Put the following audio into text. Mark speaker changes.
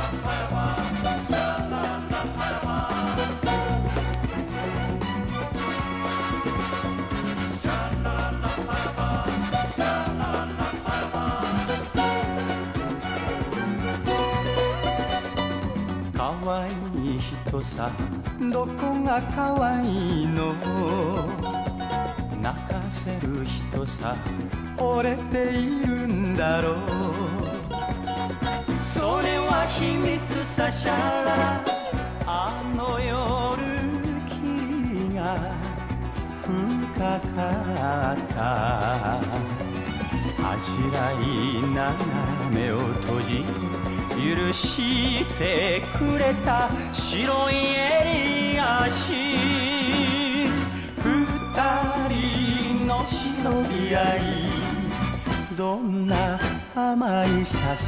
Speaker 1: かわいい人さ、どこがかわいいの、泣かせる人さ、惚れているんだろう。それは秘密さ、シャラ、あの夜霧が深かった。恥じらいながら目を閉じて許してくれた白い襟足、二人の忍び合い、どんな甘いささ